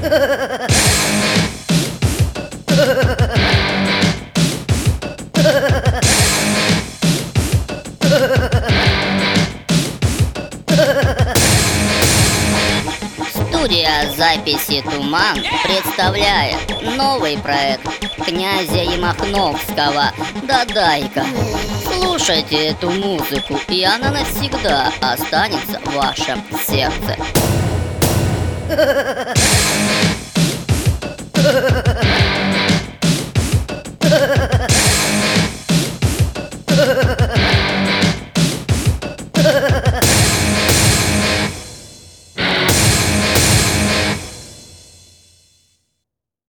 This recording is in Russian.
Студия записи «Туман» представляет новый проект князя Емахновского «Додайка». Слушайте эту музыку, и она навсегда останется в вашем сердце.